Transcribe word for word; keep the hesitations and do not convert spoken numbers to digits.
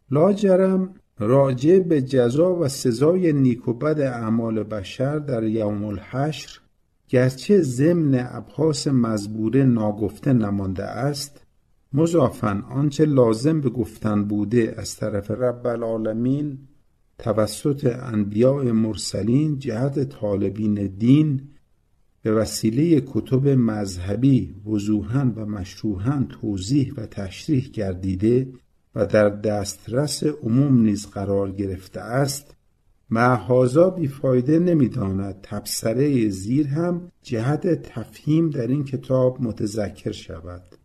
لاجرم راجع به جزا و سزای نیک و بد اعمال بشر در یوم الحشر گرچه ضمن ابحاث مزبوره ناگفته نمانده است، مضافاً آنچه لازم به گفتن بوده از طرف رب العالمین توسط انبیاء مرسلین جهت طالبین دین به وسیله کتب مذهبی وضوحاً و مشروحاً توضیح و تشریح گردیده و در دسترس عموم نیز قرار گرفته است، مع هذا بیفایده نمی‌داند تبصره زیر هم جهت تفهیم در این کتاب متذکر شود.